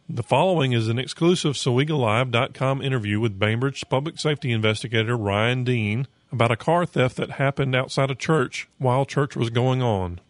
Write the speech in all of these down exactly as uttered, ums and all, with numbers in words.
The following is an exclusive Sowega Live dot com interview with Bainbridge public safety investigator Ryan Dean about a car theft that happened outside a church while church was going on.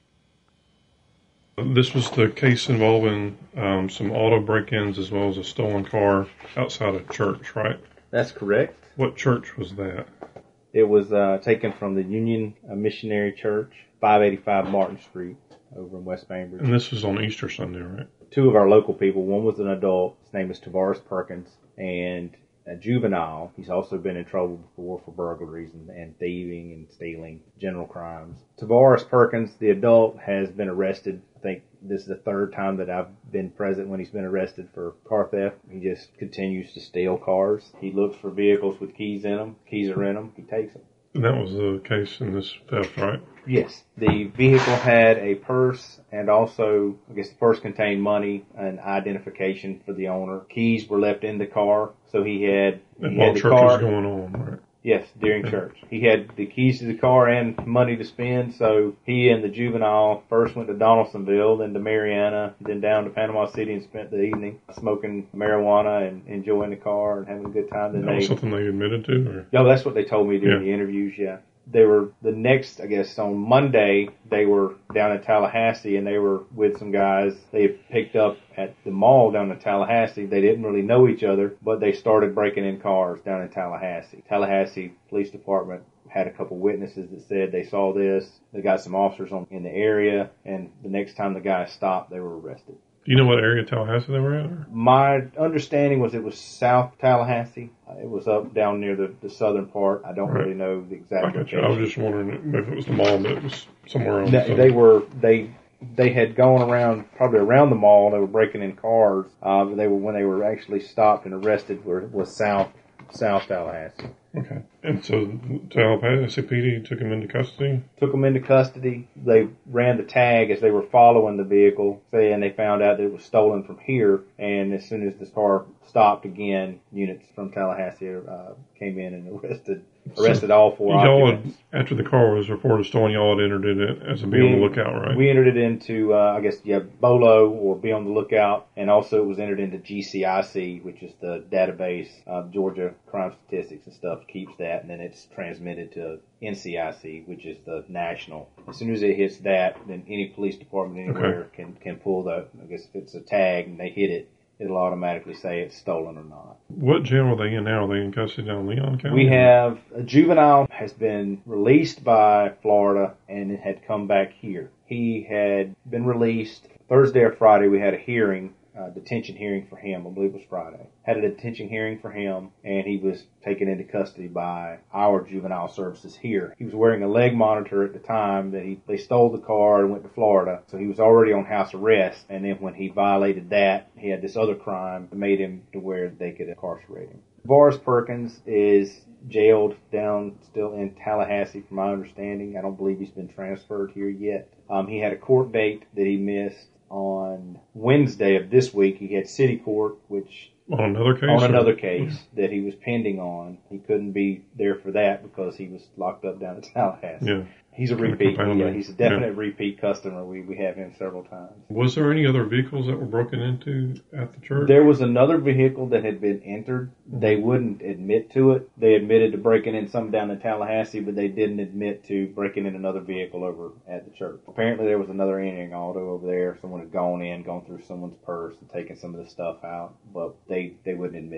This was the case involving um, some auto break-ins as well as a stolen car outside a church, right? That's correct. What church was that? It was uh, taken from the Union Missionary Church, five eighty-five Martin Street, over in West Bainbridge. And this was on Easter Sunday, right? Two of our local people. One was an adult. His name is Tavares Perkins, and a juvenile. He's also been in trouble before for burglaries and, and thieving and stealing, general crimes. Tavares Perkins, the adult, has been arrested. I think this is the third time that I've been present when he's been arrested for car theft. He just continues to steal cars. He looks for vehicles with keys in them. Keys are in them. He takes them. And that was the case in this theft, right? Yes. The vehicle had a purse, and also, I guess the purse contained money and identification for the owner. Keys were left in the car, so he had, And he while had the church car. was going on, right? Yes, during Okay. church. He had the keys to the car and money to spend, so he and the juvenile first went to Donaldsonville, then to Mariana, then down to Panama City and spent the evening smoking marijuana and enjoying the car and having a good time. Then That they, was something they admitted to? Or? no, that's what they told me during Yeah. the interviews, yeah. They were, the next, I guess, on Monday, they were down in Tallahassee, and they were with some guys they had picked up at the mall down in Tallahassee. They didn't really know each other, but they started breaking in cars down in Tallahassee. Tallahassee Police Department had a couple witnesses that said they saw this. They got some officers on in the area, and the next time the guys stopped, they were arrested. Do you know what area of Tallahassee they were at? Or? My understanding was it was South Tallahassee. Uh, It was up down near the, the southern part. I don't Right. really know the exact I got you. location. I was just wondering if it was the mall, but it was somewhere else. They, they were they they had gone around probably around the mall. They were breaking in cars. Uh, they were when they were actually stopped and arrested were was South South Tallahassee. Okay. And so Tallahassee P D took him into custody? Took them into custody. They ran the tag as they were following the vehicle, saying they found out that it was stolen from here. And as soon as the car stopped again, units from Tallahassee uh, came in and arrested arrested so all four y'all occupants. had, after the car was reported stolen, y'all had entered it as a be on the lookout, right? We entered it into, uh, I guess, yeah, BOLO or be on the lookout, and also it was entered into G C I C, which is the database of Georgia crime statistics and stuff, keeps that, and then it's transmitted to N C I C, which is the national. As soon as it hits that, then any police department anywhere Okay. can, can pull the, I guess if it's a tag and they hit it, it'll automatically say it's stolen or not. What jail are they in now? Are they in custody down in Leon County? We have a juvenile has been released by Florida and it had come back here. He had been released Thursday or Friday. We had a hearing, uh, detention hearing for him. I believe it was Friday. Had a detention hearing for him, and he was taken into custody by our juvenile services here. He was wearing a leg monitor at the time that he they stole the car and went to Florida, so he was already on house arrest. And then when he violated that, he had this other crime that made him to where they could incarcerate him. Tavares Perkins is jailed down still in Tallahassee, from my understanding. I don't believe he's been transferred here yet. Um, he had a court date that he missed on Wednesday of this week. He had city court, which On another case? on or- another case that he was pending on. He couldn't be there for that because he was locked up down in Tallahassee. Yeah. He's a Kinda repeat. compounding. Yeah, he's a definite repeat customer. We we have him several times. Was there any other vehicles that were broken into at the church? There was another vehicle that had been entered. They wouldn't admit to it. They admitted to breaking in some down in Tallahassee, but they didn't admit to breaking in another vehicle over at the church. Apparently there was another entering auto over there. Someone had gone in, gone through someone's purse and taken some of the stuff out, but they, they wouldn't admit